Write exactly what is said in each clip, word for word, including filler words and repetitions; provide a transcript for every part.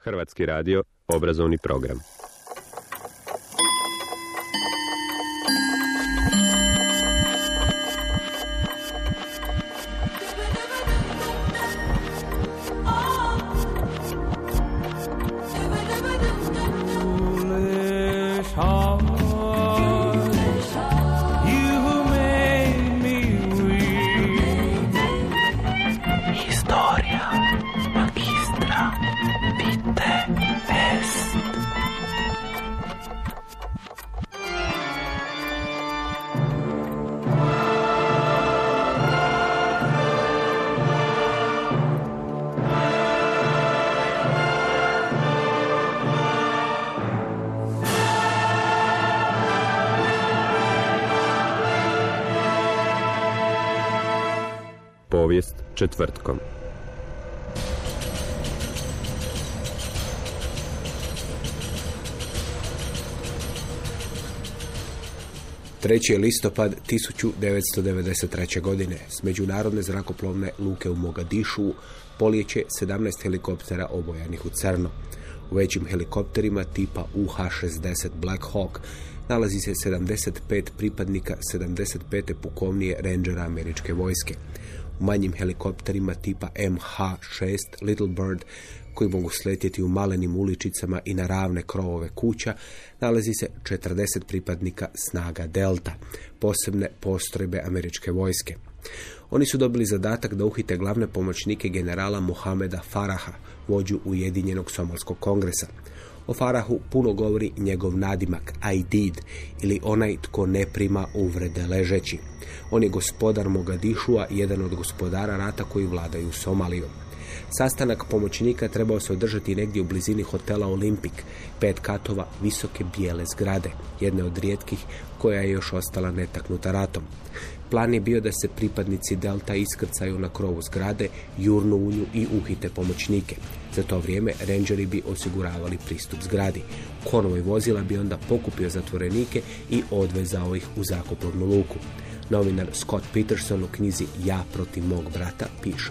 Hrvatski radio, obrazovni program. Povijest četvrtkom. treći listopad tisuću devetsto devedeset treće. godine s međunarodne zrakoplovne luke u Mogadišu polijeće sedamnaest helikoptera obojanih u crno. U većim helikopterima tipa U H šezdeset Black Hawk nalazi se sedamdeset pet pripadnika sedamdeset pete pukovnije Rangera američke vojske. U manjim helikopterima tipa M H šest Little Bird, koji mogu sletjeti u malenim uličicama i na ravne krovove kuća, nalazi se četrdeset pripadnika snaga Delta, posebne postrojbe američke vojske. Oni su dobili zadatak da uhite glavne pomoćnike generala Mohameda Faraha, vođu Ujedinjenog somalskog kongresa. O Farahu puno govori njegov nadimak Aidid, ili onaj tko ne prima uvrede ležeći. On je gospodar Mogadišua, jedan od gospodara rata koji vladaju Somalijom. Sastanak pomoćnika trebao se održati negdje u blizini hotela Olimpik, pet katova visoke bijele zgrade, jedne od rijetkih koja je još ostala netaknuta ratom. Plan je bio da se pripadnici Delta iskrcaju na krovu zgrade, jurnu u nju i uhite pomoćnike. Za to vrijeme rangeri bi osiguravali pristup zgradi. Konvoj vozila bi onda pokupio zatvorenike i odvezao ih u zrakoplovnu luku. Novinar Scott Peterson u knjizi Ja protiv mog brata piše: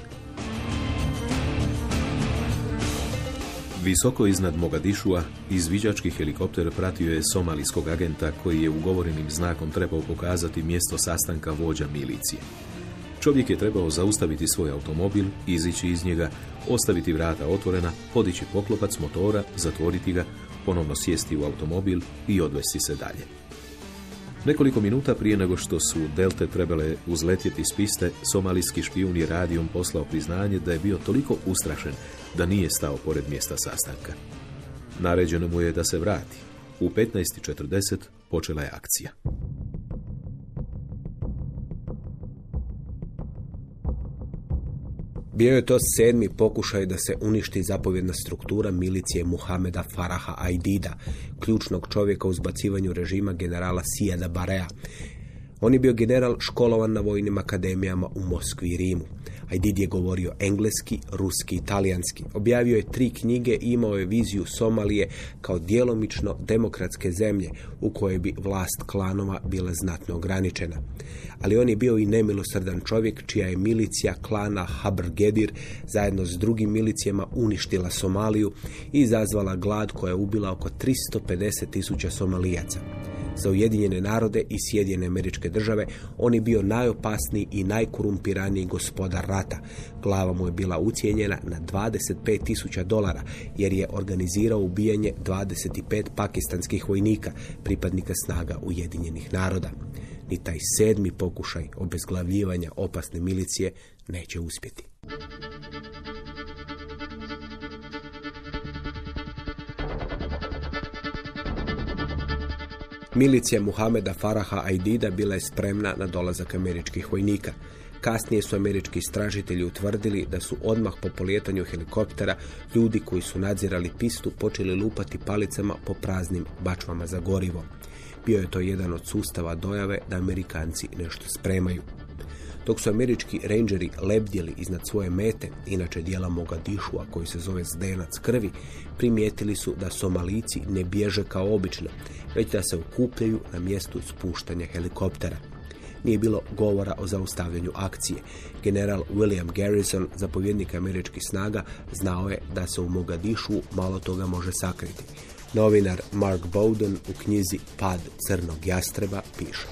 Visoko iznad Mogadišua izviđački helikopter pratio je somalijskog agenta koji je ugovorenim znakom trebao pokazati mjesto sastanka vođa milicije. Čovjek je trebao zaustaviti svoj automobil, izići iz njega, ostaviti vrata otvorena, podići poklopac motora, zatvoriti ga, ponovno sjesti u automobil i odvesti se dalje. Nekoliko minuta prije nego što su Delte trebale uzletjeti s piste, somalijski špijun je radijom poslao priznanje da je bio toliko ustrašen da nije stao pored mjesta sastanka. Naređeno mu je da se vrati. U petnaest i četrdeset počela je akcija. Bio je to sedmi pokušaj da se uništi zapovjedna struktura milicije Muhameda Faraha Aidida, ključnog čovjeka u zbacivanju režima generala Sijada Barea. On je bio general školovan na vojnim akademijama u Moskvi i Rimu. Aidid je govorio engleski, ruski i talijanski. Objavio je tri knjige i imao je viziju Somalije kao djelomično demokratske zemlje u kojoj bi vlast klanova bila znatno ograničena. Ali on je bio i nemilosrdan čovjek čija je milicija klana Habrgedir zajedno s drugim milicijama uništila Somaliju i izazvala glad koja je ubila oko tristo pedeset tisuća Somalijaca. Za Ujedinjene narode i Sjedinjene Američke Države on je bio najopasniji i najkorumpiraniji gospodar rata. Glava mu je bila ucijenjena na dvadeset pet tisuća dolara jer je organizirao ubijanje dvadeset pet pakistanskih vojnika, pripadnika snaga Ujedinjenih naroda. Ni taj sedmi pokušaj obezglavljivanja opasne milicije neće uspjeti. Milicija Muhameda Faraha Aidida bila je spremna na dolazak američkih vojnika. Kasnije su američki istražitelji utvrdili da su odmah po polijetanju helikoptera ljudi koji su nadzirali pistu počeli lupati palicama po praznim bačvama za gorivo. Bio je to jedan od sustava dojave da Amerikanci nešto spremaju. Dok su američki rangeri lebdjeli iznad svoje mete, inače dijela Mogadišua koji se zove Zdenac krvi, primijetili su da Somalijci ne bježe kao obično, već da se okupljaju na mjestu spuštanja helikoptera. nije bilo govora o zaustavljanju akcije. General William Garrison, zapovjednik američkih snaga, znao je da se u Mogadišu malo toga može sakriti. Novinar Mark Bowden u knjizi Pad crnog jastreba piše: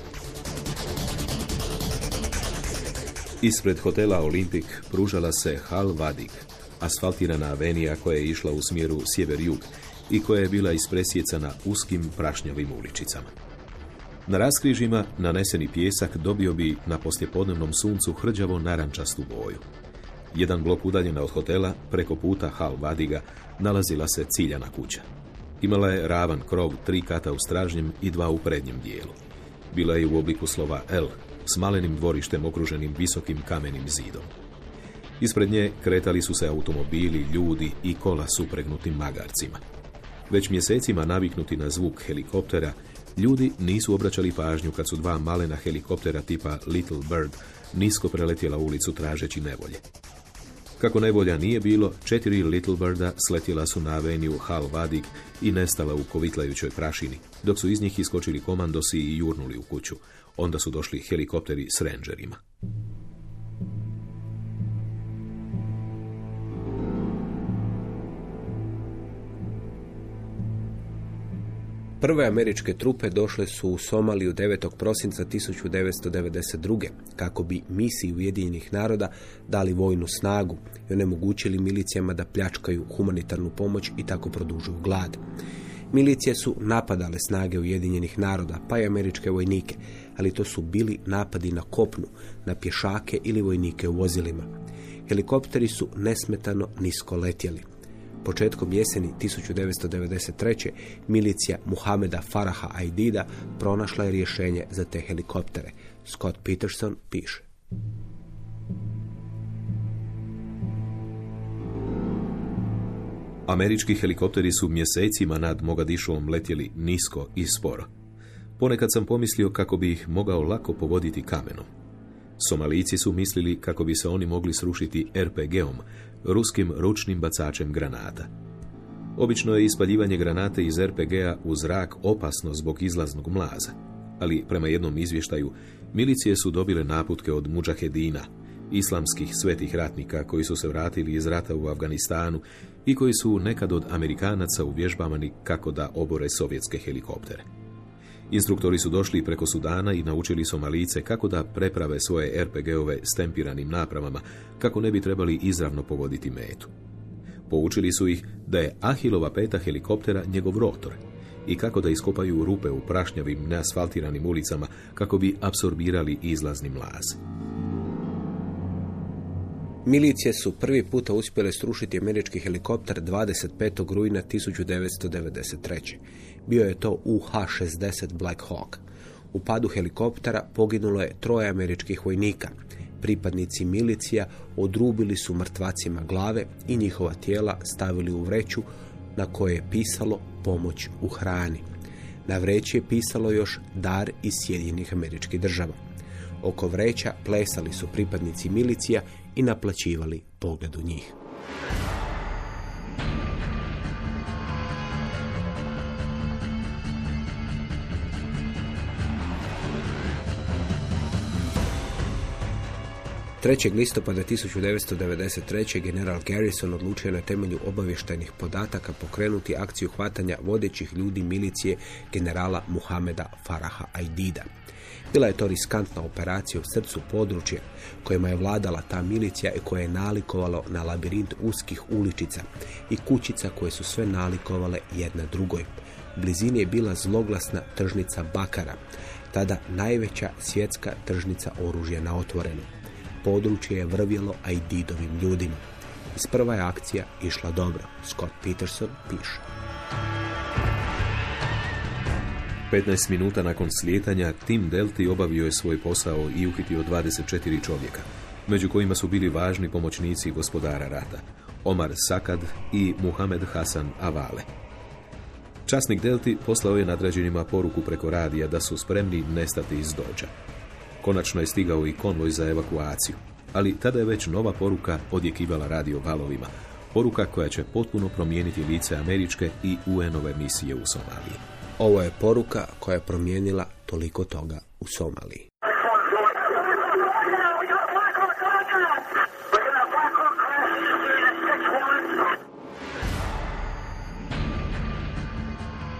Ispred hotela Olimpik pružala se Hal Vadig, asfaltirana avenija koja je išla u smjeru sjever-jug i koja je bila ispresjecana uskim prašnjavim uličicama. Na raskrižima naneseni pijesak dobio bi na poslijepodnevnom suncu hrđavo narančastu boju. Jedan blok udaljen od hotela, preko puta Hal Vadiga, nalazila se ciljana kuća. Imala je ravan krov, tri kata u stražnjem i dva u prednjem dijelu. Bila je u obliku slova L, s malenim dvorištem okruženim visokim kamenim zidom. Ispred nje kretali su se automobili, ljudi i kola s upregnutim magarcima. Već mjesecima naviknuti na zvuk helikoptera, ljudi nisu obraćali pažnju kad su dva malena helikoptera tipa Little Bird nisko preletjela ulicu tražeći nevolje. Kako nevolja nije bilo, četiri Little Birda sletjela su na aveniju Hal Vadig i nestala u kovitlajućoj prašini, dok su iz njih iskočili komandosi i jurnuli u kuću. Onda su došli helikopteri s rangerima. Prve američke trupe došle su u Somaliju devetog prosinca tisuću devetsto devedeset druge. kako bi misiji Ujedinjenih naroda dali vojnu snagu i onemogućili milicijama da pljačkaju humanitarnu pomoć i tako produžuju glad. Milicije su napadale snage Ujedinjenih naroda, pa i američke vojnike, ali to su bili napadi na kopnu, na pješake ili vojnike u vozilima. Helikopteri su nesmetano nisko letjeli. Početkom jeseni tisuću devetsto devedeset treće. milicija Muhameda Faraha Aidida pronašla je rješenje za te helikoptere. Scott Peterson piše: Američki helikopteri su mjesecima nad Mogadišom letjeli nisko i sporo. Ponekad sam pomislio kako bi ih mogao lako povoditi kamenom. Somalijci su mislili kako bi se oni mogli srušiti er pe geom, ruskim ručnim bacačem granata. Obično je ispaljivanje granate iz er pe gea u zrak opasno zbog izlaznog mlaza, ali prema jednom izvještaju milicije su dobile naputke od mudžahedina, islamskih svetih ratnika koji su se vratili iz rata u Afganistanu i koji su nekad od Amerikanaca uvježbavani kako da obore sovjetske helikoptere. Instruktori su došli preko Sudana i naučili Somalice kako da preprave svoje er pe geove s tempiranim napravama, kako ne bi trebali izravno pogoditi metu. Poučili su ih da je Ahilova peta helikoptera njegov rotor i kako da iskopaju rupe u prašnjavim, neasfaltiranim ulicama kako bi apsorbirali izlazni mlaz. Milicije su prvi puta uspjele srušiti američki helikopter dvadeset petog rujna tisuću devetsto devedeset treće. Bio je to U ha šezdeset Black Hawk. U padu helikoptera poginulo je troje američkih vojnika. Pripadnici milicija odrubili su mrtvacima glave i njihova tijela stavili u vreću na kojoj je pisalo pomoć u hrani. Na vreći je pisalo još dar iz Sjedinjenih Američkih Država. Oko vreća plesali su pripadnici milicija i naplaćivali pogled u njih. trećeg listopada tisuću devetsto devedeset treće. general Garrison odlučio na temelju obavještajnih podataka pokrenuti akciju hvatanja vodećih ljudi milicije generala Muhameda Faraha Aidida. Bila je to riskantna operacija u srcu područja kojima je vladala ta milicija i koje je nalikovalo na labirint uskih uličica i kućica koje su sve nalikovale jedna drugoj. U blizini je bila zloglasna tržnica Bakara, tada najveća svjetska tržnica oružja na otvorenu. Područje je vrvjelo Aididovim ljudima. Isprva je akcija išla dobro. Scott Peterson piše: petnaest minuta nakon slijetanja, tim Delti obavio je svoj posao i uhitio dvadeset četiri čovjeka, među kojima su bili važni pomoćnici gospodara rata, Omar Sakad i Muhamed Hasan Avale. Časnik Delti poslao je nadređenima poruku preko radija da su spremni nestati iz dođa. Konačno je stigao i konvoj za evakuaciju, ali tada je već nova poruka odjekivala radio valovima, poruka koja će potpuno promijeniti lice američke i u en-ove misije u Somaliji. Ovo je poruka koja je promijenila toliko toga u Somaliji.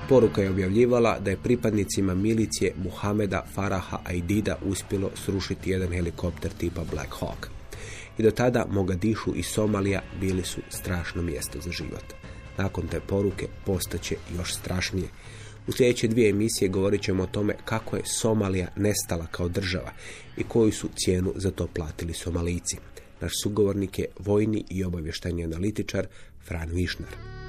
Poruka je objavljivala da je pripadnicima milicije Muhameda Faraha Aidida uspjelo srušiti jedan helikopter tipa Black Hawk. I do tada Mogadišu i Somalija bili su strašno mjesto za život. Nakon te poruke postaće još strašnije. U sljedeće dvije emisije govorit ćemo o tome kako je Somalija nestala kao država i koju su cijenu za to platili Somalijci. Naš sugovornik je vojni i obavještajni analitičar Fran Višnar.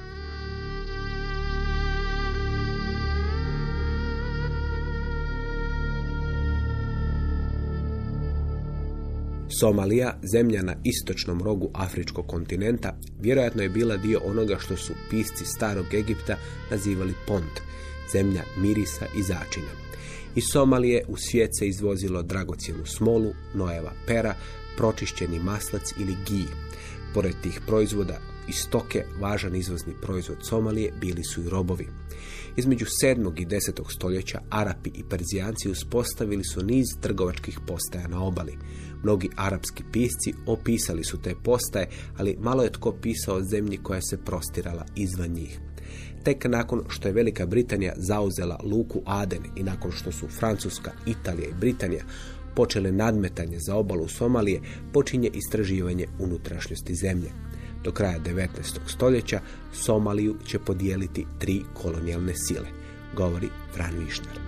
Somalija, zemlja na istočnom rogu afričkog kontinenta, vjerojatno je bila dio onoga što su pisci starog Egipta nazivali Pont, zemlja mirisa i začina. Iz Somalije u svijet se izvozilo dragocjenu smolu, nojeva pera, pročišćeni maslac ili gij. Pored tih proizvoda iz stoke, važan izvozni proizvod Somalije bili su i robovi. Između sedmog i desetog stoljeća Arapi i Perzijanci uspostavili su niz trgovačkih postaja na obali. Mnogi arapski pisci opisali su te postaje, ali malo je tko pisao o zemlji koja se prostirala izvan njih. Tek nakon što je Velika Britanija zauzela luku Aden i nakon što su Francuska, Italija i Britanija počele nadmetanje za obalu Somalije, počinje istraživanje unutrašnjosti zemlje. Do kraja devetnaestog stoljeća Somaliju će podijeliti tri kolonijalne sile, govori Fran Višnar.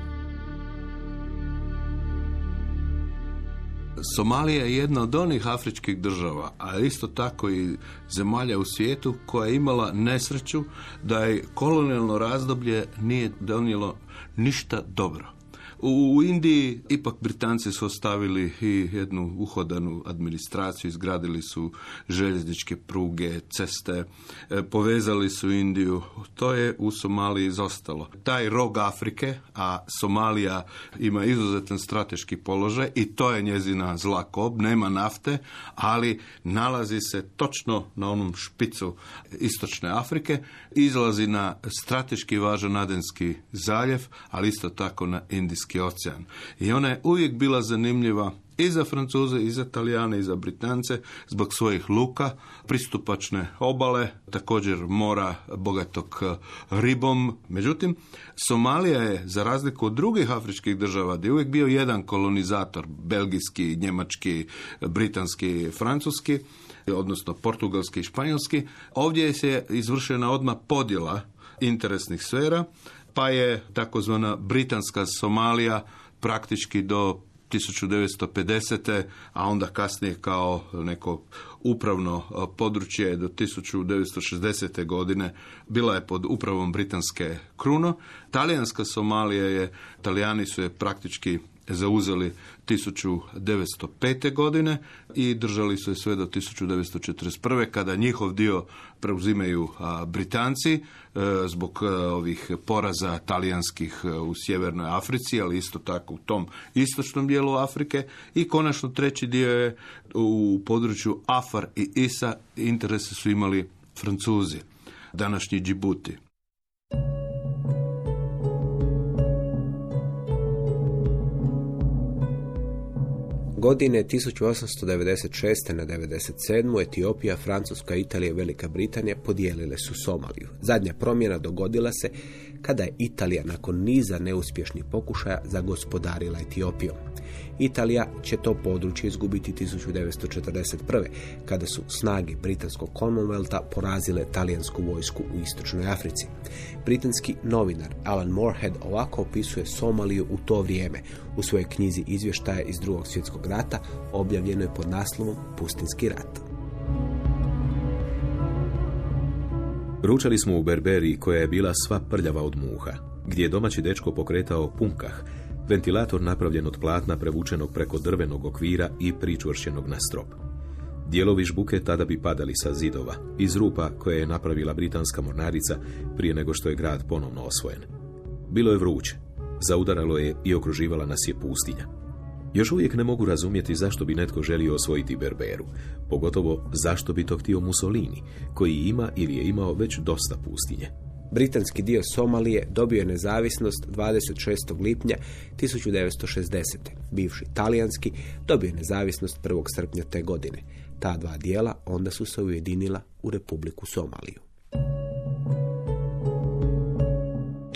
Somalija je jedna od onih afričkih država, a isto tako i zemalja u svijetu koja je imala nesreću da je kolonijalno razdoblje nije donijelo ništa dobro. U Indiji ipak Britanci su ostavili i jednu uhodanu administraciju, izgradili su željezničke pruge, ceste, povezali su Indiju. To je u Somaliji izostalo. Taj rog Afrike, a Somalija ima izuzetan strateški položaj i to je njezina zla kob, nema nafte, ali nalazi se točno na onom špicu istočne Afrike, izlazi na strateški važan Adenski zaljev, ali isto tako na Indijski ocean. I ona je uvijek bila zanimljiva i za Francuze, i za Talijane, i za Britance, zbog svojih luka, pristupačne obale, također mora bogatog ribom. Međutim, Somalija je, za razliku od drugih afričkih država, gdje je uvijek bio jedan kolonizator, belgijski, njemački, britanski, francuski, odnosno portugalski i španjolski, ovdje se izvršena odmah podjela interesnih sfera, pa je takozvana britanska Somalija praktički do tisuću devetsto pedesete. a onda kasnije kao neko upravno područje do tisuću devetsto šezdesete. godine bila je pod upravom britanske krune. Talijanska Somalija je, Talijani su je praktički zauzeli tisuću devetsto pete. godine i držali su je sve do tisuću devetsto četrdeset prve. kada njihov dio preuzimaju a, Britanci a, zbog a, ovih poraza talijanskih a, u sjevernoj Africi, ali isto tako u tom istočnom dijelu Afrike. I konačno treći dio je u području Afar i Isa, interese su imali Francuzi, današnji Džibuti. Godine tisuću osamsto devedeset šeste. na devedeset sedmu. Etiopija, Francuska, Italija i Velika Britanija podijelile su Somaliju. Zadnja promjena dogodila se kada je Italija nakon niza neuspješnih pokušaja zagospodarila Etiopijom. Italija će to područje izgubiti tisuću devetsto četrdeset prve. kada su snage britanskog Commonwealtha porazile talijansku vojsku u istočnoj Africi. Britanski novinar Alan Moorhead ovako opisuje Somaliju u to vrijeme u svojoj knjizi izvještaja iz drugog svjetskog rata, objavljenoj pod naslovom Pustinski rat. Ručali smo u Berberiji koja je bila sva prljava od muha, gdje je domaći dečko pokretao punkah, ventilator napravljen od platna prevučenog preko drvenog okvira i pričvršćenog na strop. Dijelovi žbuke tada bi padali sa zidova, iz rupa koje je napravila britanska mornarica prije nego što je grad ponovno osvojen. Bilo je vruće, zaudaralo je i okruživala nas je pustinja. Još uvijek ne mogu razumjeti zašto bi netko želio osvojiti Berberu, pogotovo zašto bi to htio Mussolini, koji ima ili je imao već dosta pustinje. Britanski dio Somalije dobio je nezavisnost dvadeset šestog lipnja tisuću devetsto šezdesete. Bivši talijanski dobio je nezavisnost prvog srpnja te godine. Ta dva dijela onda su se ujedinila u Republiku Somaliju.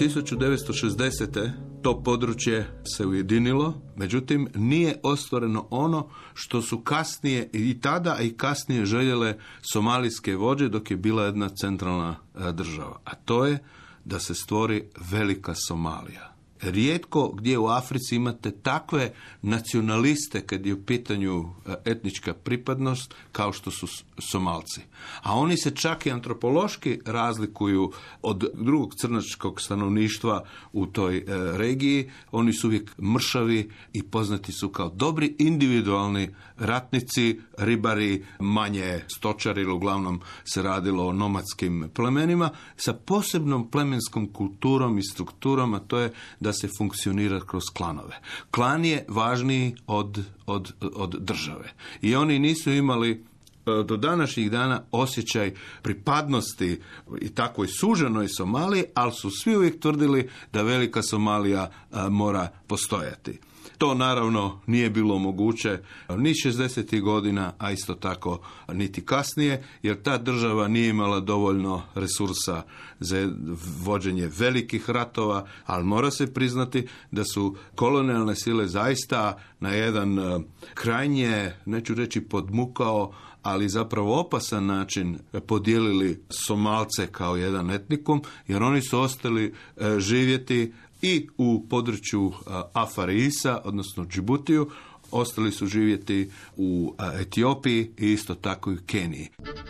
tisuću devetsto šezdesete to područje se ujedinilo, međutim nije ostvareno ono što su kasnije i tada i kasnije željele somalijske vođe dok je bila jedna centralna država, a to je da se stvori velika Somalija. Rijetko gdje u Africi imate takve nacionaliste kad je u pitanju etnička pripadnost kao što su Somalci. A oni se čak i antropološki razlikuju od drugog crnačkog stanovništva u toj e, regiji. Oni su uvijek mršavi i poznati su kao dobri individualni ratnici, ribari, manje stočari, ili uglavnom se radilo o nomadskim plemenima, sa posebnom plemenskom kulturom i strukturom, a to je da se funkcionira kroz klanove. Klan je važniji od, od, od države. I oni nisu imali do današnjih dana osjećaj pripadnosti i takvoj suženoj Somaliji, ali su svi uvijek tvrdili da velika Somalija a, mora postojati. To naravno nije bilo moguće ni šezdesetih godina, a isto tako niti kasnije, jer ta država nije imala dovoljno resursa za vođenje velikih ratova, ali mora se priznati da su kolonijalne sile zaista na jedan krajnje, neću reći podmukao, ali zapravo opasan način podijelili Somalce kao jedan etnikum, jer oni su ostali živjeti i u području Afarisa, odnosno Džibutiju, ostali su živjeti u Etiopiji i isto tako i u Keniji.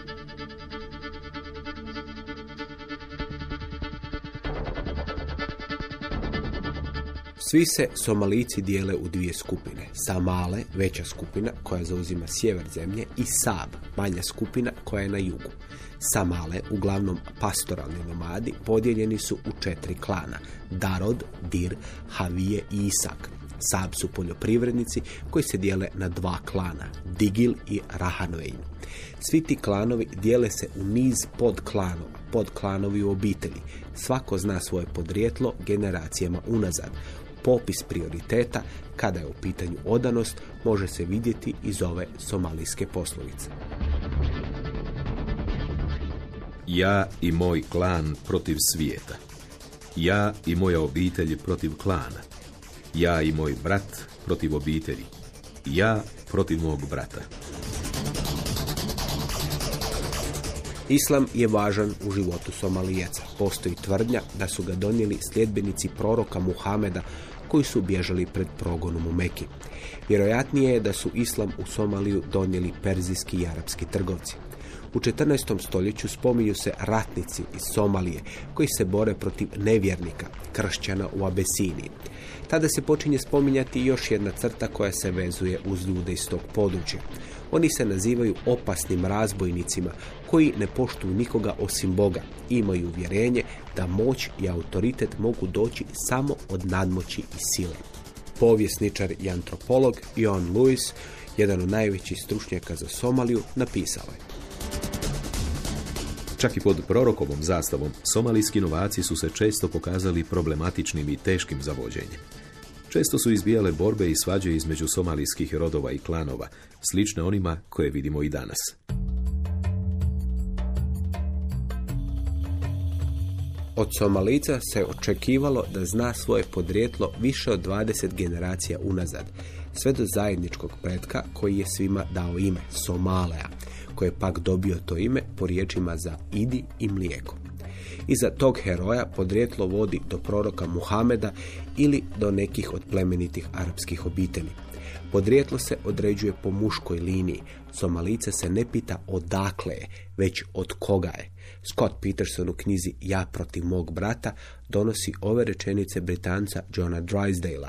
Svi se Somalijci dijele u dvije skupine. Samale, veća skupina koja zauzima sjever zemlje, i Sab, manja skupina koja je na jugu. Samale, uglavnom pastoralni nomadi, podijeljeni su u četiri klana: Darod, Dir, Havije i Isak. Sab su poljoprivrednici koji se dijele na dva klana, Digil i Rahanvein. Svi ti klanovi dijele se u niz podklanova, podklanovi u obitelji. Svako zna svoje podrijetlo generacijama unazad. Popis prioriteta, kada je u pitanju odanost, može se vidjeti iz ove somalijske poslovice. Ja i moj klan protiv svijeta. Ja i moja obitelj protiv klana. Ja i moj brat protiv obitelji. Ja protiv mog brata. Islam je važan u životu Somalijaca. Postoji tvrdnja da su ga donijeli sljedbenici proroka Muhameda koji su bježali pred progonom u Meki. Vjerojatnije je da su islam u Somaliju donijeli perzijski i arapski trgovci. U četrnaestom stoljeću spominju se ratnici iz Somalije koji se bore protiv nevjernika, kršćana u Abesiniji. Tada se počinje spominjati još jedna crta koja se vezuje uz ljude iz tog područja. Oni se nazivaju opasnim razbojnicima koji ne poštuju nikoga osim Boga i imaju uvjerenje da moć i autoritet mogu doći samo od nadmoći i sile. Povjesničar i antropolog Ian Lewis, jedan od najvećih stručnjaka za Somaliju, napisao je: Čak i pod prorokovom zastavom, somalijski novaci su se često pokazali problematičnim i teškim za vođenje. Često su izbijale borbe i svađe između somalijskih rodova i klanova, slične onima koje vidimo i danas. Od Somalica se očekivalo da zna svoje podrijetlo više od dvadeset generacija unazad, sve do zajedničkog pretka koji je svima dao ime, Somalea, koji je pak dobio to ime po riječima za idi i mlijeko. Iza tog heroja podrijetlo vodi do proroka Muhameda ili do nekih od plemenitih arapskih obitelji. Podrijetlo se određuje po muškoj liniji. Somalica se ne pita odakle je, već od koga je. Scott Peterson u knjizi Ja protiv mog brata donosi ove rečenice Britanca Johna Drysdalea.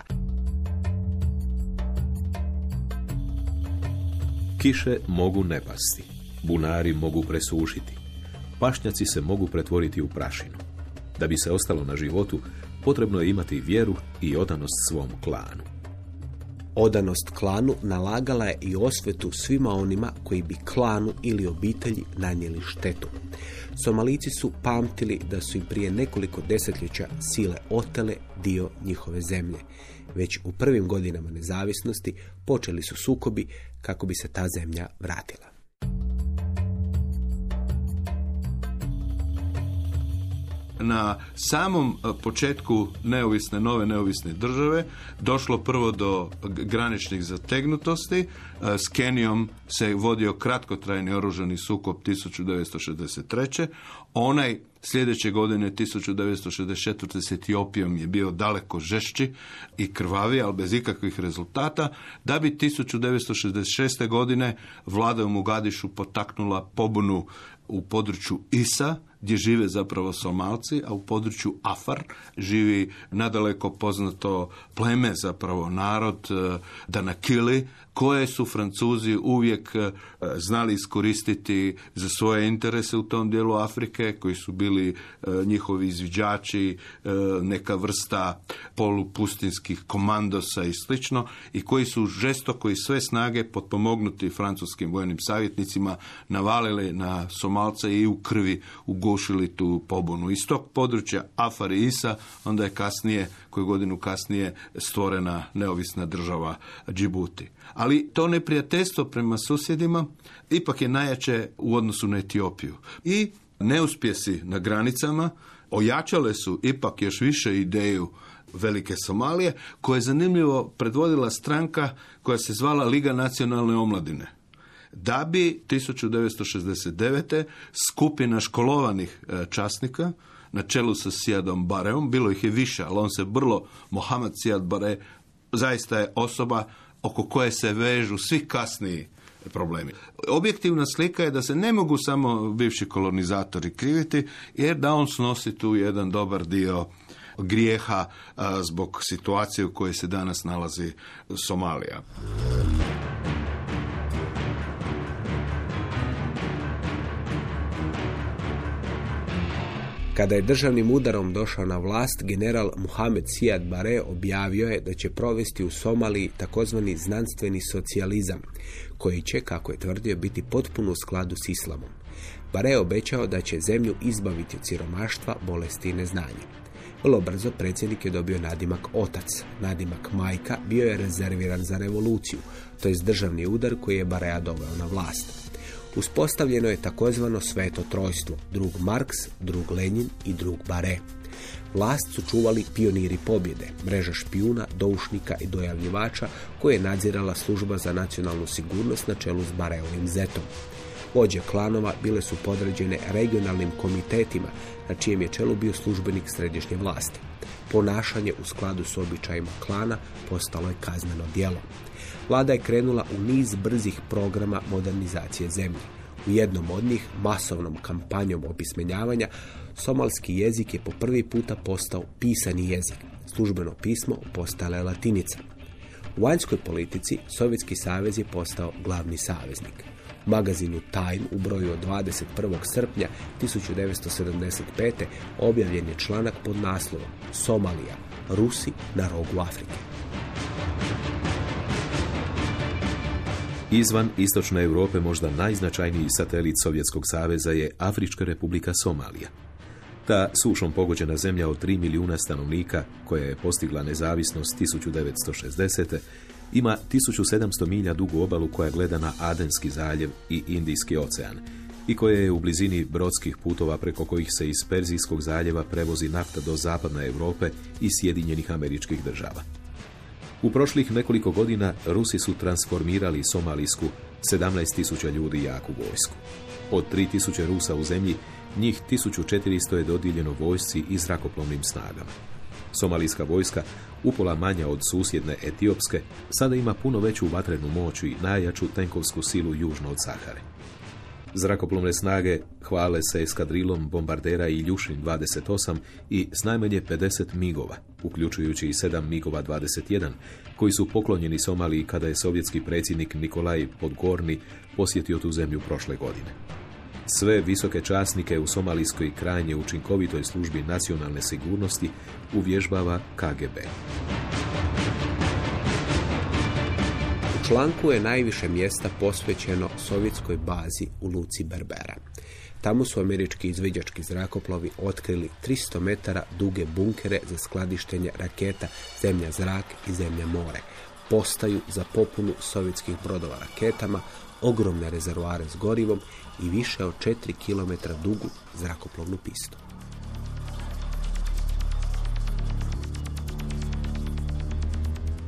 Kiše mogu ne pasti, bunari mogu presušiti, pašnjaci se mogu pretvoriti u prašinu. Da bi se ostalo na životu, potrebno je imati vjeru i odanost svom klanu. Odanost klanu nalagala je i osvetu svima onima koji bi klanu ili obitelji nanijeli štetu. Somalici su pamtili da su im prije nekoliko desetljeća sile otele dio njihove zemlje. Već u prvim godinama nezavisnosti počeli su sukobi kako bi se ta zemlja vratila. na samom početku neovisne, nove neovisne države došlo prvo do graničnih zategnutosti. S Kenijom se vodio kratkotrajni oružani sukob tisuću devetsto šezdeset treće. Onaj sljedeće godine tisuću devetsto šezdeset četvrte s Etiopijom je bio daleko žešći i krvavi, ali bez ikakvih rezultata, da bi tisuću devetsto šezdeset šeste godine vlada u Mogadišu potaknula pobunu u području Isa, gdje žive zapravo Somalci, a u području Afar živi nadaleko poznato pleme, zapravo narod Danakili, koje su Francuzi uvijek znali iskoristiti za svoje interese u tom dijelu Afrike, koji su bili njihovi izviđači, neka vrsta polupustinskih komandosa i slično, i koji su žestoko i sve snage potpomognuti francuskim vojnim savjetnicima navalili na Somalce i u krvi ugušili tu pobunu. Iz tog područja Afar i Isa onda je kasnije, koju godinu kasnije, stvorena neovisna država Džibuti. Ali to neprijateljstvo prema susjedima ipak je najjače u odnosu na Etiopiju. I neuspjesi na granicama ojačale su ipak još više ideju Velike Somalije, koja je zanimljivo predvodila stranka koja se zvala Liga nacionalne omladine. Da bi tisuću devetsto šezdeset devete skupina školovanih časnika na čelu sa Sijadom Bareom, bilo ih je više, ali on se brlo Mohamed Sijad Bare, zaista je osoba oko koje se vežu svi kasniji problemi. Objektivna slika je da se ne mogu samo bivši kolonizatori kriviti, jer da on snosi tu jedan dobar dio grijeha a, zbog situacije u kojoj se danas nalazi Somalija. Kada je državnim udarom došao na vlast, general Mohamed Sijad Bare objavio je da će provesti u Somaliji takozvani znanstveni socijalizam, koji će, kako je tvrdio, biti potpuno u skladu s islamom. Bare je obećao da će zemlju izbaviti od siromaštva, bolesti i neznanja. Vrlo brzo predsjednik je dobio nadimak otac. Nadimak majka bio je rezerviran za revoluciju, to je državni udar koji je Barea doveo na vlast. Uspostavljeno je takozvano sveto trojstvo, drug Marks, drug Lenin i drug Bare. Vlast su čuvali pioniri pobjede, mreža špijuna, doušnika i dojavljivača koje je nadzirala služba za nacionalnu sigurnost na čelu s Bareovim zetom. Vođe klanova bile su podređene regionalnim komitetima, na čijem je čelu bio službenik središnje vlasti. Ponašanje u skladu s običajima klana postalo je kazneno djelo. Vlada je krenula u niz brzih programa modernizacije zemlje. U jednom od njih, masovnom kampanjom opismenjavanja, somalski jezik je po prvi puta postao pisani jezik. Službeno pismo postala je latinica. U vanjskoj politici Sovjetski savez je postao glavni saveznik. U magazinu Time u broju od dvadeset prvog srpnja tisuću devetsto sedamdeset pete objavljen je članak pod naslovom Somalija, Rusi na rogu Afrike. Izvan istočne Europe možda najznačajniji satelit Sovjetskog saveza je Afrička republika Somalija. Ta sušom pogođena zemlja od tri milijuna stanovnika, koja je postigla nezavisnost tisuću devetsto šezdesete. ima tisuću sedamsto milja dugu obalu koja gleda na Adenski zaljev i Indijski ocean i koja je u blizini brodskih putova preko kojih se iz Perzijskog zaljeva prevozi nafta do zapadne Europe i Sjedinjenih Američkih Država. U prošlih nekoliko godina Rusi su transformirali somalijsku sedamnaest tisuća ljudi jaku vojsku. Od tri tisuće Rusa u zemlji, njih tisuću četiristo je dodijeljeno vojsci i zrakoplovnim snagama. Somalijska vojska, upola manja od susjedne Etiopske, sada ima puno veću vatrenu moć i najjaču tenkovsku silu južno od Sahare. Zrakoplovne snage hvale se eskadrilom bombardera Iljušin dvadeset osam i s najmanje pedeset migova, uključujući i sedam migova dvadeset jedan, koji su poklonjeni Somaliji kada je sovjetski predsjednik Nikolaj Podgorni posjetio tu zemlju prošle godine. Sve visoke časnike u somalijskoj krajnje učinkovitoj službi nacionalne sigurnosti uvježbava K G B. U članku je najviše mjesta posvećeno sovjetskoj bazi u luci Berbera. Tamo su američki izviđački zrakoplovi otkrili tristo metara duge bunkere za skladištenje raketa zemlja-zrak i zemlja-more, postaju za popunu sovjetskih brodova raketama, ogromne rezervoare s gorivom i više od četiri kilometra dugu zrakoplovnu pistu.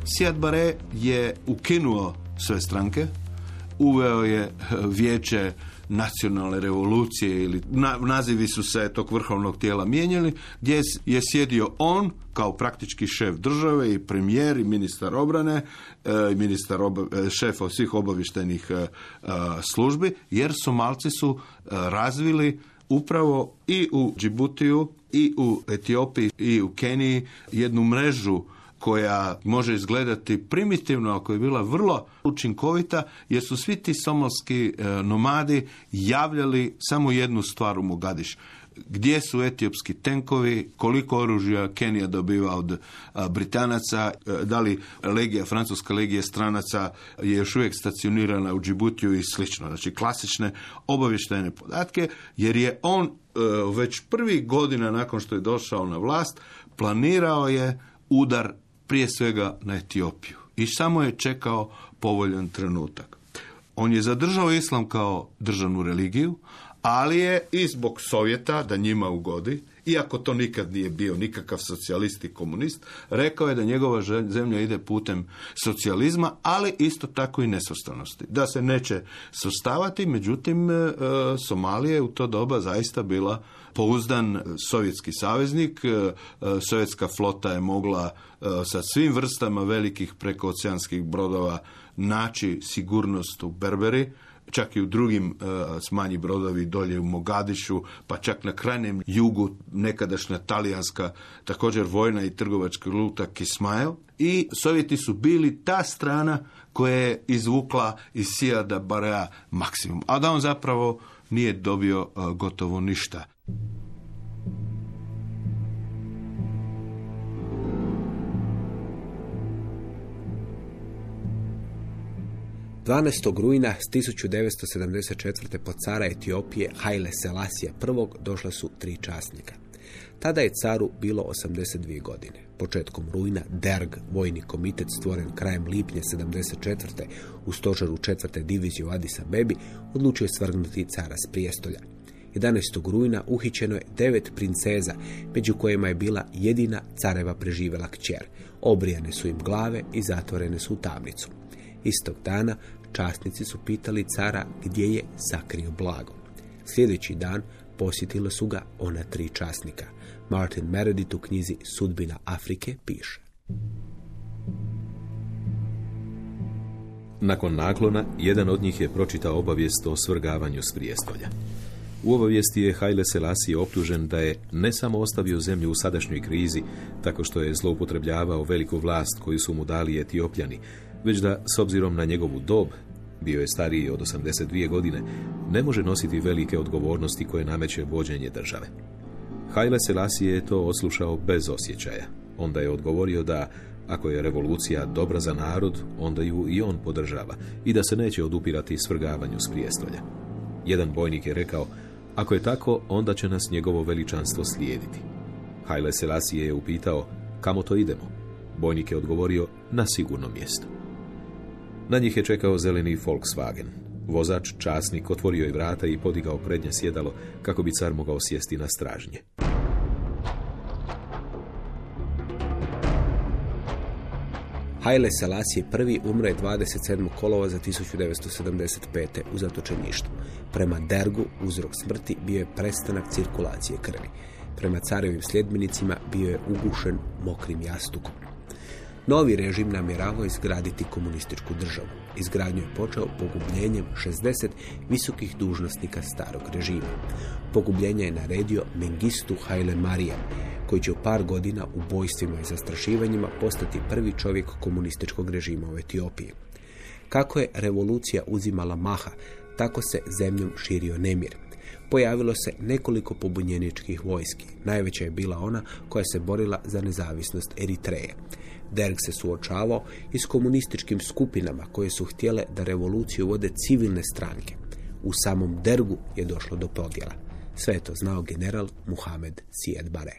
Siad Barre je ukinuo sve stranke, uveo je vijeće nacionalne revolucije ili na, nazivi su se tog vrhovnog tijela mijenjali, gdje je sjedio on kao praktički šef države i premijer i ministar obrane i ministar oba, šefa svih obavještajnih službi, jer Somalci su razvili upravo i u Džibutiju i u Etiopiji i u Keniji jednu mrežu koja može izgledati primitivno, ako je bila vrlo učinkovita, jer su svi ti somalski nomadi javljali samo jednu stvar u Mogadiš. Gdje su etiopski tenkovi, koliko oružja Kenija dobiva od Britanaca, da li legija, francuska legija stranaca je još uvijek stacionirana u Džibutiju i slično. Znači klasične obavještajne podatke, jer je on već prvih godina nakon što je došao na vlast planirao je udar prije svega na Etiopiju i samo je čekao povoljan trenutak. On je zadržao islam kao državnu religiju, ali je i zbog Sovjeta, da njima ugodi, iako to nikad nije bio nikakav socijalist i komunist, rekao je da njegova zemlja ide putem socijalizma, ali isto tako i nesvrstanosti. Da se neće svrstavati, međutim, Somalija je u to doba zaista bila pouzdan sovjetski saveznik. Sovjetska flota je mogla sa svim vrstama velikih prekooceanskih brodova naći sigurnost u Berberi, čak i u drugim uh, smanji brodovi dolje u Mogadišu, pa čak na krajnjem jugu nekadašnja talijanska, također vojna i trgovačka luta Kismail. I Sovjeti su bili ta strana koja je izvukla iz Siada Barrea maksimum, a da on zapravo nije dobio uh, gotovo ništa. dvanaestog rujna tisuću devetsto sedamdeset četvrte pod cara Etiopije Haile Selasija I. došla su tri časnika. Tada je caru bilo osamdeset dvije godine. Početkom rujna Derg, vojni komitet stvoren krajem lipnja sedamdeset četvrte u stožeru četvrte divizije u Addis Abebi, odlučio je svrgnuti cara s prijestolja. jedanaestog rujna uhićeno je devet princeza, među kojima je bila jedina careva preživjela kćer. Obrijane su im glave i zatvorene su u tamnicu. Istog dana časnici su pitali cara gdje je sakrio blago. Sljedeći dan posjetile su ga ona tri časnika. Martin Meredith u knjizi Sudbina Afrike piše: Nakon naklona, jedan od njih je pročitao obavijest o svrgavanju s prijestolja. U obavijesti je Haile Selasije optužen da je ne samo ostavio zemlju u sadašnjoj krizi, tako što je zloupotrebljavao veliku vlast koju su mu dali Etiopljani, već da, s obzirom na njegovu dob, bio je stariji od osamdeset dvije godine, ne može nositi velike odgovornosti koje nameće vođenje države. Haile Selasije je to oslušao bez osjećaja. Onda je odgovorio da, ako je revolucija dobra za narod, onda ju i on podržava i da se neće odupirati svrgavanju s prijestolja. Jedan bojnik je rekao: ako je tako, onda će nas njegovo veličanstvo slijediti. Haile Selasije je upitao: kamo to idemo? Bojnik je odgovorio: na sigurno mjesto. Na njih je čekao zeleni Volkswagen. Vozač, časnik, otvorio je vrata i podigao prednje sjedalo kako bi car mogao sjesti na stražnje. Haile Selasije I. umro je dvadeset sedmog kolovoza tisuću devetsto sedamdeset pete u zatočeništvu. Prema Dergu uzrok smrti bio je prestanak cirkulacije krvi. Prema carevim sljedbenicima bio je ugušen mokrim jastukom. Novi režim namjeravao izgraditi komunističku državu. Izgradnju je počeo pogubljenjem šezdeset visokih dužnosnika starog režima. Pogubljenje je naredio Mengistu Haile Mariam, koji će u par godina ubojstvima i zastrašivanjima postati prvi čovjek komunističkog režima u Etiopiji. Kako je revolucija uzimala maha, tako se zemljom širio nemir. Pojavilo se nekoliko pobunjeničkih vojski. Najveća je bila ona koja se borila za nezavisnost Eritreje. Derg se suočavao i s komunističkim skupinama koje su htjele da revoluciju vode civilne stranke. U samom Dergu je došlo do podjela. Sve je to znao general Muhamed Siad Barre.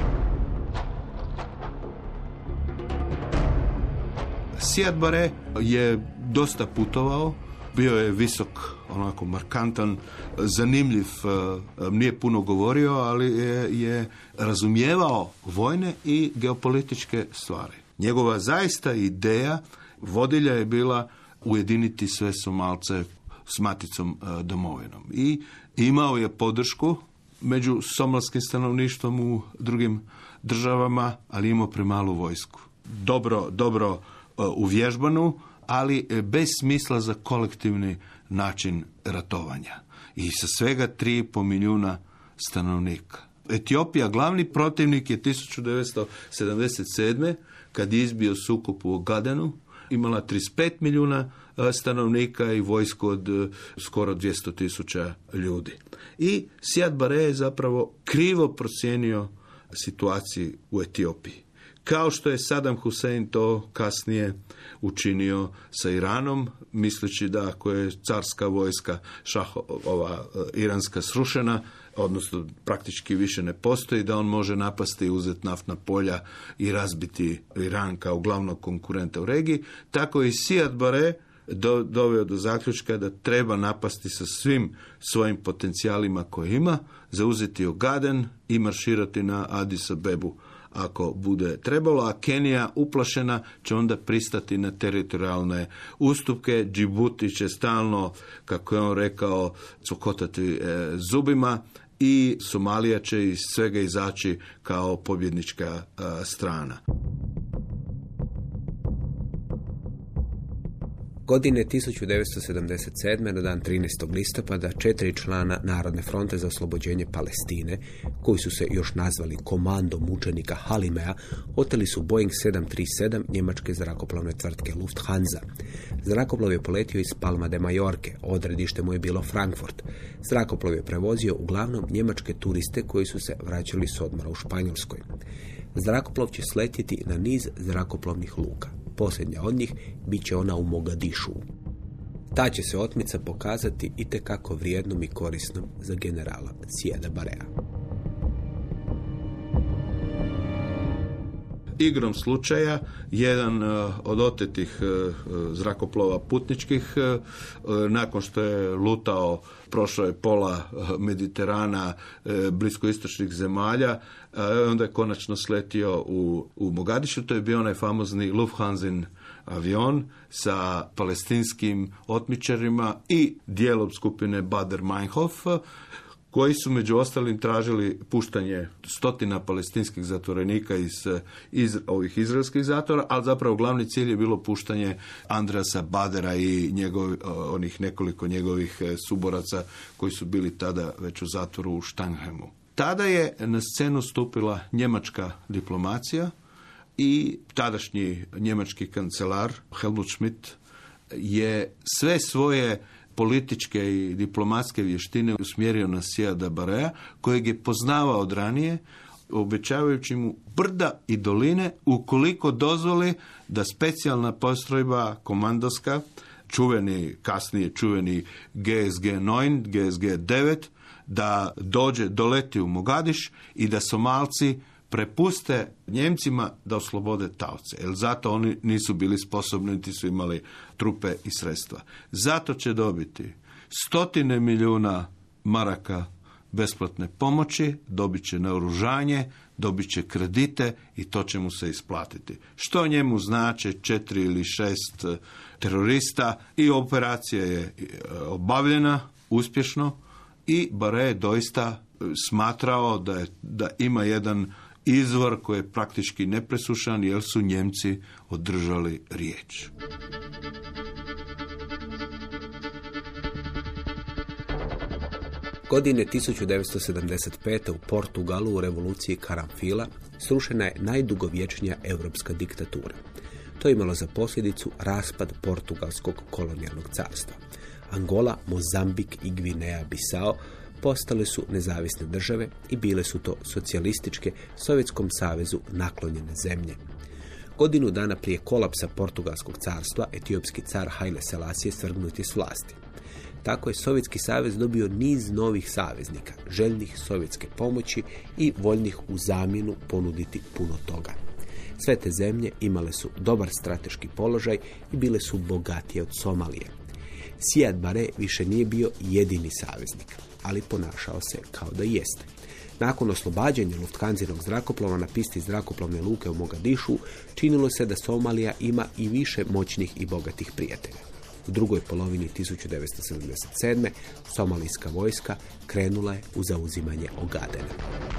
Siad Barre je dosta putovao, bio je visok, onako markantan, zanimljiv, nije puno govorio, ali je, je razumijevao vojne i geopolitičke stvari. Njegova zaista ideja vodilja je bila ujediniti sve Somalce s maticom e, domovinom. I imao je podršku među somalskim stanovništvom u drugim državama, ali imao premalu vojsku. Dobro, dobro e, uvježbanu, ali bez smisla za kolektivni način ratovanja. I sa svega tri i pol milijuna stanovnika. Etiopija, glavni protivnik je tisuću devetsto sedamdeset sedme kad je izbio sukob u Ogadenu, imala trideset pet milijuna stanovnika i vojsku od skoro dvjesto tisuća ljudi. I Siad Barre je zapravo krivo procijenio situaciju u Etiopiji. Kao što je Saddam Hussein to kasnije učinio sa Iranom, misleći da ako je carska vojska šahova iranska srušena, odnosno praktički više ne postoji, da on može napasti i uzeti naftna polja i razbiti Iran kao glavnog konkurenta u regiji, tako i Siad Barre do, doveo do zaključka da treba napasti sa svim svojim potencijalima koje ima, zauzeti Ogaden i marširati na Addis Abebu ako bude trebalo, a Kenija uplašena će onda pristati na teritorijalne ustupke. Džibuti će stalno, kako je on rekao, cokotati e, zubima i Somalija će iz svega izaći kao pobjednička e, strana. Godine tisuću devetsto sedamdeset sedme na dan trinaestog listopada četiri člana Narodne fronte za oslobođenje Palestine, koji su se još nazvali Komando mučenika Halimea, oteli su Boeing sedam tri sedam njemačke zrakoplovne tvrtke Lufthansa. Zrakoplov je poletio iz Palma de Majorke, odredište mu je bilo Frankfurt. Zrakoplov je prevozio uglavnom njemačke turiste koji su se vraćali s odmora u Španjolskoj. Zrakoplov će sletjeti na niz zrakoplovnih luka. Posljednja od njih bit će ona u Mogadišu. Ta će se otmica pokazati itekako vrijednom i korisnom za generala Siada Barrea. Igrom slučaja, jedan uh, od otetih uh, zrakoplova putničkih, uh, nakon što je lutao, prošao je pola uh, Mediterana, uh, bliskoistočnih zemalja, uh, onda je konačno sletio u, u Mogadišu. To je bio onaj famozni Lufthansin avion sa palestinskim otmičarima i dijelom skupine Baader-Meinhof, koji su među ostalim tražili puštanje stotina palestinskih zatvorenika iz, iz ovih izraelskih zatvora, ali zapravo glavni cilj je bilo puštanje Andreasa Badera i njegov, onih nekoliko njegovih suboraca koji su bili tada već u zatvoru u Štangheimu. Tada je na scenu stupila njemačka diplomacija i tadašnji njemački kancelar Helmut Schmidt je sve svoje političke i diplomatske vještine usmjerio na Siada Barrea, kojeg je poznavao od ranije, obećavajući mu brda i doline ukoliko dozvoli da specijalna postrojba komandoska, čuveni, kasnije čuveni G S G devet, G S G devet, da dođe, doleti u Mogadiš i da Somalci prepuste Njemcima da oslobode taoce, jer zato oni nisu bili sposobni, niti su imali trupe i sredstva. Zato će dobiti stotine milijuna maraka besplatne pomoći, dobit će naoružanje, dobit će kredite i to će mu se isplatiti. Što njemu znači četiri ili šest terorista i operacija je obavljena uspješno i Barre je doista smatrao da, je, da ima jedan izvor koji je praktički nepresušan jer su Njemci održali riječ. Godine tisuću devetsto sedamdeset pete u Portugalu u revoluciji Karamfila srušena je najdugovječnija europska diktatura. To je imalo za posljedicu raspad portugalskog kolonijalnog carstva. Angola, Mozambik i Gvineja Bisao postale su nezavisne države i bile su to socijalističke Sovjetskom savezu naklonjene zemlje. Godinu dana prije kolapsa portugalskog carstva, etiopski car Haile Selassie svrgnut je s vlasti. Tako je Sovjetski savez dobio niz novih saveznika, željnih sovjetske pomoći i voljnih u zamjenu ponuditi puno toga. Sve te zemlje imale su dobar strateški položaj i bile su bogatije od Somalije. Siad Barre više nije bio jedini saveznik, ali ponašao se kao da jeste. Nakon oslobađanja Lufthansinog zrakoplova na pisti zrakoplovne luke u Mogadišu, činilo se da Somalija ima i više moćnih i bogatih prijatelja. U drugoj polovini tisuću devetsto sedamdeset sedme. somalijska vojska krenula je u zauzimanje Ogadena.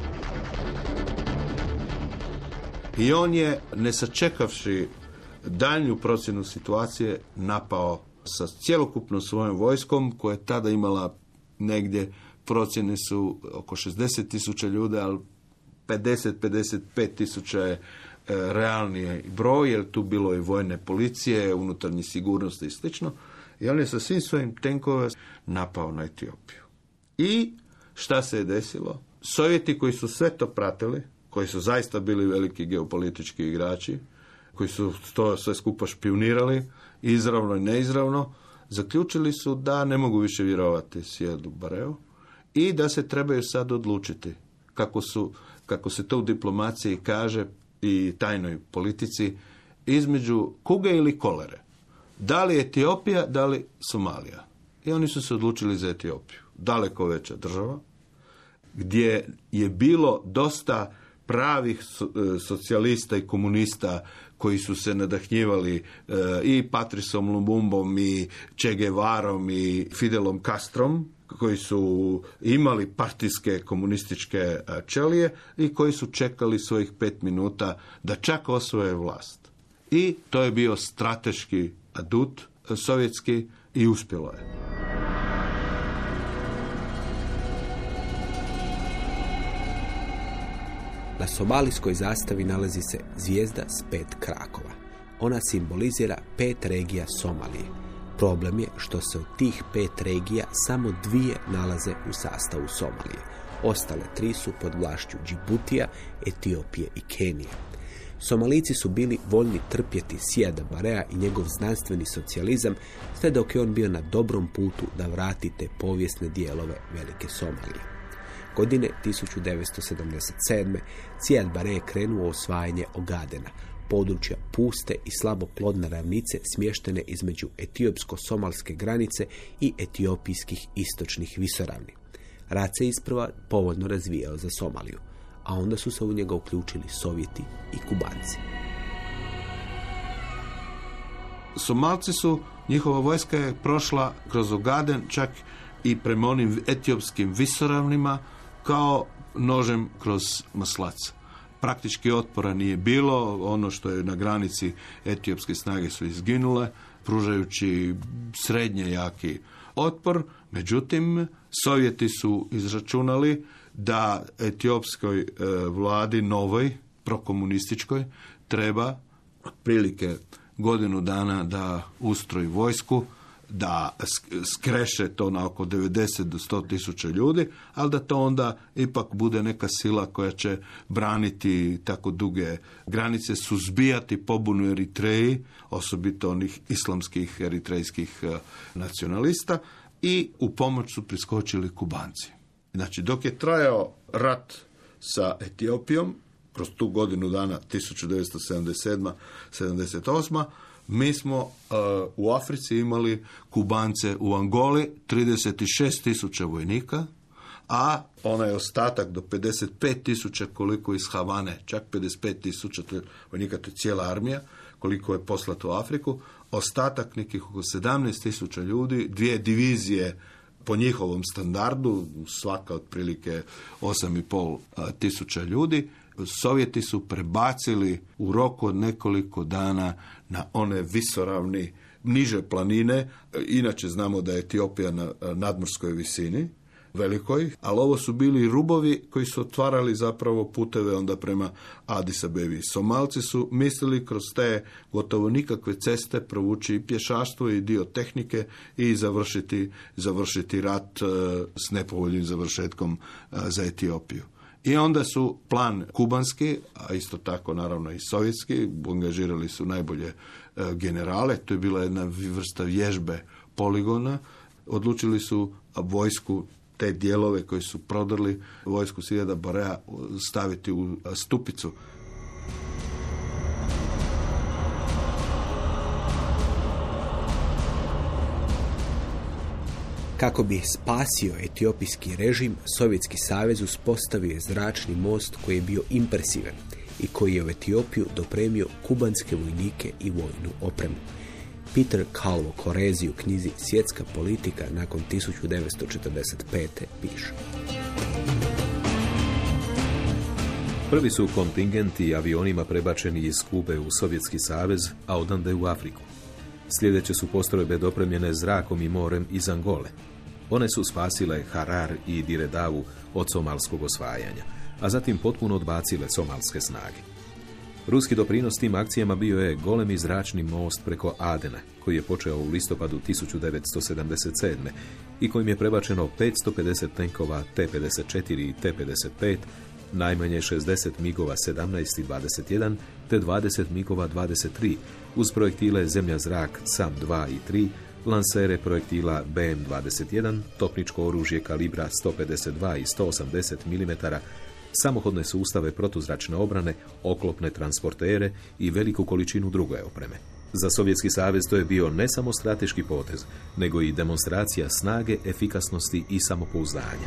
I on je, ne sačekavši daljnju procjenu situacije, napao sa cjelokupnom svojom vojskom, koja je tada imala negdje, procjene su oko šezdeset tisuća ljudi, ali pedeset do pedeset pet tisuća je realniji broj, jer tu bilo i vojne policije, unutarnje sigurnosti i slično. I on je sa svim svojim tenkovima napao na Etiopiju. I šta se je desilo? Sovjeti koji su sve to pratili, koji su zaista bili veliki geopolitički igrači, koji su to sve skupa špijunirali, izravno i neizravno, zaključili su da ne mogu više vjerovati Siadu Bareu i da se trebaju sad odlučiti, kako, su, kako se to u diplomaciji kaže i tajnoj politici, između kuge ili kolere. Da li Etiopija, da li Somalija. I oni su se odlučili za Etiopiju. Daleko veća država, gdje je bilo dosta pravih socijalista i komunista koji su se nadahnjivali e, i Patrisom Lumumbom i Che Guevarom i Fidelom Castrom, koji su imali partijske komunističke čelije i koji su čekali svojih pet minuta da čak osvoje vlast. I to je bio strateški adut sovjetski i uspjelo je. Na somalijskoj zastavi nalazi se zvijezda s pet krakova. Ona simbolizira pet regija Somalije. Problem je što se od tih pet regija samo dvije nalaze u sastavu Somalije. Ostale tri su pod vlašću Džibutija, Etiopije i Kenije. Somalijci su bili voljni trpjeti Sijada Barea i njegov znanstveni socijalizam, sve dok je on bio na dobrom putu da vrati te povijesne dijelove Velike Somalije. Godine tisuću devetsto sedamdeset sedme. Sijad Bare je krenuo u osvajanje Ogadena, područja puste i slabo plodne ravnice smještene između etiopsko-somalske granice i etiopijskih istočnih visoravni. Rat se isprva povoljno razvijao za Somaliju, a onda su se u njega uključili Sovjeti i Kubanci. Somalci su, njihova vojska je prošla kroz Ogaden čak i prema onim etiopskim visoravnima kao nožem kroz maslac. Praktički otpora nije bilo, ono što je na granici etiopske snage su izginule, pružajući srednje jaki otpor. Međutim, Sovjeti su izračunali da etiopskoj e, vladi, novoj, prokomunističkoj, treba otprilike godinu dana da ustroji vojsku, da skreše to na oko devedeset do sto tisuća ljudi, ali da to onda ipak bude neka sila koja će braniti tako duge granice, suzbijati pobunu Eritreji, osobito onih islamskih eritrejskih nacionalista, i u pomoć su priskočili Kubanci. Znači, dok je trajao rat sa Etiopijom, kroz tu godinu dana tisuću devetsto sedamdeset sedma do sedamdeset osma, mi smo uh, u Africi imali Kubance u Angoli, trideset šest tisuća vojnika, a onaj ostatak do pedeset pet tisuća koliko iz Havane, čak pedeset pet tisuća vojnika, to je cijela armija, koliko je poslato u Afriku, ostatak nekih oko sedamnaest tisuća ljudi, dvije divizije po njihovom standardu, svaka otprilike osam i pol tisuća ljudi. Sovjeti su prebacili u roku od nekoliko dana na one visoravni, niže planine. Inače znamo da je Etiopija na nadmorskoj visini, velikoj, ali ovo su bili rubovi koji su otvarali zapravo puteve onda prema Adis Abebi. Somalci su mislili kroz te gotovo nikakve ceste provući i pješaštvo i dio tehnike i završiti, završiti rat uh, s nepovoljnim završetkom uh, za Etiopiju. I onda su plan kubanski, a isto tako naravno i sovjetski, angažirali su najbolje uh, generale, to je bila jedna vrsta vježbe poligona, odlučili su vojsku, te dijelove koji su prodrli vojsku Sijada Barea, staviti u stupicu. Kako bi spasio etiopijski režim, Sovjetski savez uspostavio je zračni most koji je bio impresivan i koji je u Etiopiju dopremio kubanske vojnike i vojnu opremu. Peter Calvo Correzi u knjizi Svjetska politika nakon tisuću devetsto četrdeset pete piše. Prvi su kontingenti avionima prebačeni iz Kube u Sovjetski savez, a odande u Afriku. Sljedeće su postrojbe dopremljene zrakom i morem iz Angole. One su spasile Harar i Diredavu od somalskog osvajanja, a zatim potpuno odbacile somalske snage. Ruski doprinos tim akcijama bio je golemi zračni most preko Adena, koji je počeo u listopadu tisuću devetsto sedamdeset sedme i kojim je prebačeno petsto pedeset tenkova T pedeset četiri i T pedeset pet, najmanje šezdeset migova sedamnaest i dvadeset jedan te dvadeset migova dvadeset tri, uz projektile zemlja-zrak Sam dva i tri, lansere projektila B M dvadeset jedan, topničko oružje kalibra sto pedeset dva i sto osamdeset milimetara, samohodne sustave protuzračne obrane, oklopne transportere i veliku količinu druge opreme. Za Sovjetski savez to je bio ne samo strateški potez, nego i demonstracija snage, efikasnosti i samopouzdanja.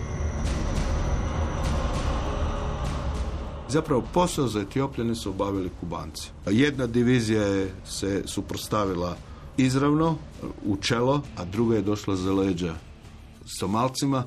Zapravo posao za Etiopljane su obavili Kubanci. Jedna divizija je se suprotstavila izravno u čelo, a druga je došla za leđa Somalcima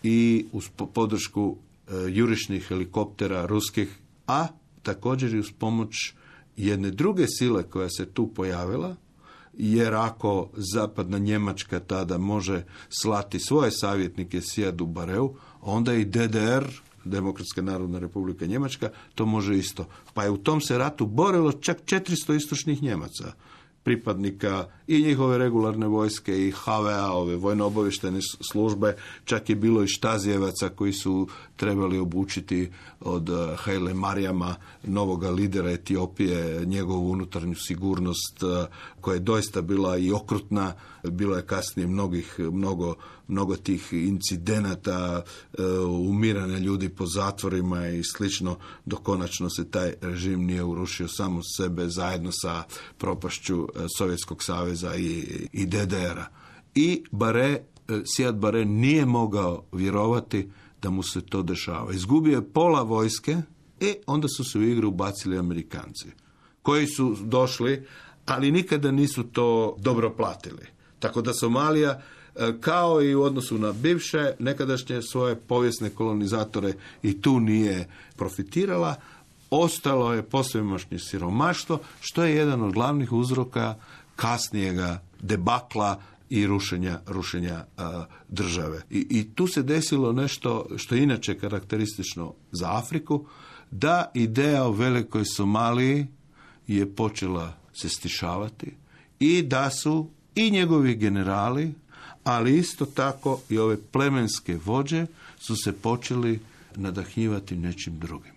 i uz podršku e, jurišnih helikoptera ruskih, a također i uz pomoć jedne druge sile koja se tu pojavila, jer ako zapadna Njemačka tada može slati svoje savjetnike Sijadu Bareu, onda i D D R, Demokratska narodna republika Njemačka, to može isto. Pa je u tom se ratu borilo čak četiristo istočnih Njemaca, pripadnika i njihove regularne vojske i H V A, ove vojno-obavještajne službe, čak je bilo i štazijevaca koji su trebali obučiti od Haile Marijama, novoga lidera Etiopije, njegovu unutarnju sigurnost, koja je doista bila i okrutna. Bilo je kasnije mnogih, mnogo, mnogo tih incidenata, umiranja ljudi po zatvorima i slično, dok konačno se taj režim nije urušio samo sebe zajedno sa propašću Sovjetskog saveza i, i D D R-a. I Bare, Sijad Bare nije mogao vjerovati da mu se to dešava. Izgubio je pola vojske i onda su se u igru ubacili Amerikanci, koji su došli, ali nikada nisu to dobro platili. Tako da Somalija, kao i u odnosu na bivše, nekadašnje svoje povijesne kolonizatore, i tu nije profitirala. Ostalo je posvemašnje siromaštvo, što je jedan od glavnih uzroka kasnijega debakla i rušenja, rušenja a, države. I, I tu se desilo nešto što je inače karakteristično za Afriku, da ideja o velikoj Somaliji je počela se stišavati i da su i njegovi generali, ali isto tako i ove plemenske vođe su se počeli nadahnjivati nečim drugim.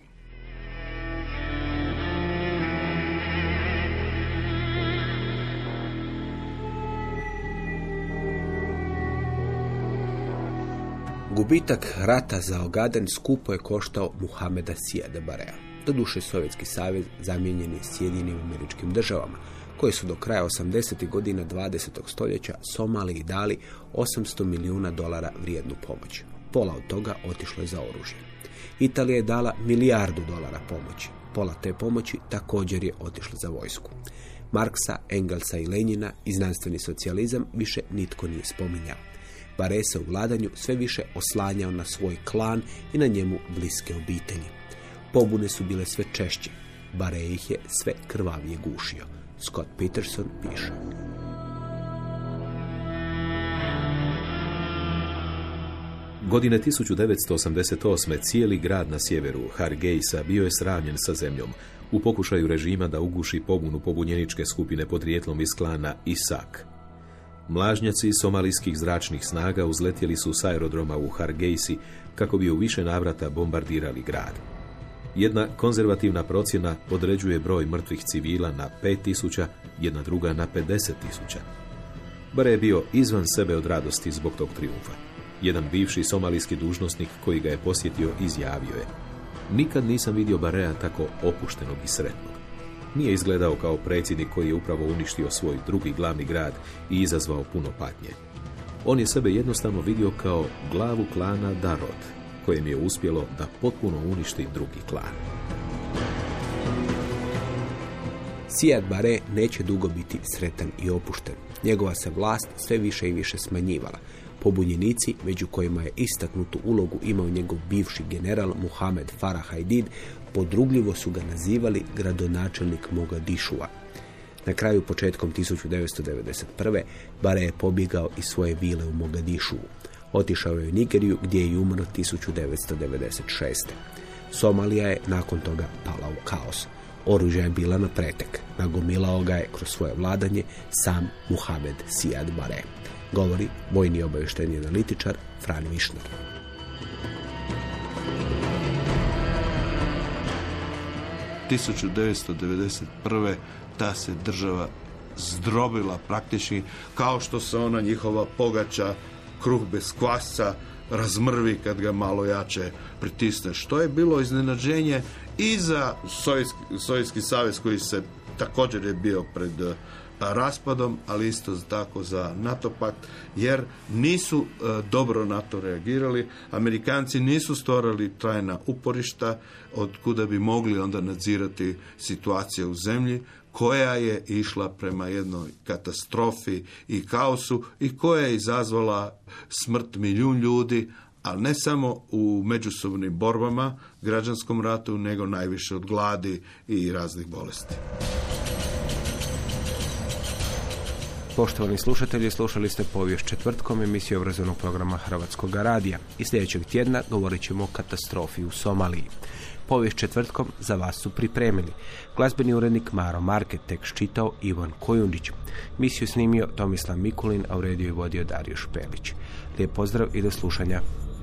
Gubitak rata za Ogaden skupo je koštao Muhameda Sijada Barea. Doduše, Sovjetski savez zamijenjen je Sjedinjenim Američkim Državama, koje su do kraja osamdesetih godina dvadesetog stoljeća Somaliji dali osamsto milijuna dolara vrijednu pomoć. Pola od toga otišlo je za oružje. Italija je dala milijardu dolara pomoći. Pola te pomoći također je otišlo za vojsku. Marksa, Engelsa i Lenjina i znanstveni socijalizam više nitko nije spominjao. Bare se u vladanju sve više oslanjao na svoj klan i na njemu bliske obitelji. Pobune su bile sve češće. Bare ih je sve krvavije gušio. Scott Peterson piše. Godine tisuću devetsto osamdeset osme cijeli grad na sjeveru Hargeisa bio je sravnjen sa zemljom u pokušaju režima da uguši pobunu pobunjeničke skupine podrijetlom iz klana Isak. Mlažnjaci somalijskih zračnih snaga uzletjeli su s aerodroma u Hargeisi kako bi u više navrata bombardirali grad. Jedna konzervativna procjena određuje broj mrtvih civila na pet tisuća, jedna druga na pedeset tisuća. Bare je bio izvan sebe od radosti zbog tog trijumfa. Jedan bivši somalijski dužnosnik koji ga je posjetio izjavio je: "Nikad nisam vidio Barea tako opuštenog i sretnog. Nije izgledao kao predsjednik koji je upravo uništio svoj drugi glavni grad i izazvao puno patnje. On je sebe jednostavno vidio kao glavu klana Darod, kojem je uspjelo da potpuno uništi drugi klan. Siad Barre neće dugo biti sretan i opušten. Njegova se vlast sve više i više smanjivala. Pobunjenici, među kojima je istaknutu ulogu imao njegov bivši general Muhamed Farah Aidid, podrugljivo su ga nazivali gradonačelnik Mogadišua. Na kraju, početkom tisuću devetsto devedeset prve. Barre je pobjegao iz svoje vile u Mogadišuu. Otišao je u Nigeriju, gdje je i umro tisuću devetsto devedeset šeste. Somalija je nakon toga pala u kaos. Oružja je bila na pretek. Nagomilao ga je kroz svoje vladanje sam Muhamed Siad Barre. Govori vojni obavještajni analitičar Fran Višnar. tisuću devetsto devedeset prve. ta se država zdrobila praktički, kao što se ona njihova pogača, kruh bez kvasca, razmrvi kad ga malo jače pritisne. Što je bilo iznenađenje i za Sovjetski, Sovjetski savez, koji se također je bio pred raspadom, ali isto tako za NATO pakt, jer nisu e, dobro na to reagirali. Amerikanci nisu stvorili trajna uporišta od kuda bi mogli onda nadzirati situacije u zemlji, koja je išla prema jednoj katastrofi i kaosu i koja je izazvala smrt milijun ljudi, ali ne samo u međusobnim borbama, građanskom ratu, nego najviše od gladi i raznih bolesti. Poštovani slušatelji, slušali ste Povijest četvrtkom, emisiju obrazovnog programa Hrvatskog radija. I sljedećeg tjedna govorit ćemo o katastrofi u Somaliji. Povijest četvrtkom za vas su pripremili glazbeni urednik Maro Market, tekst čitao Ivan Kojundić. Emisiju snimio Tomislav Mikulin, a u rediju je vodio Dario Špelić. Lijep pozdrav i do slušanja.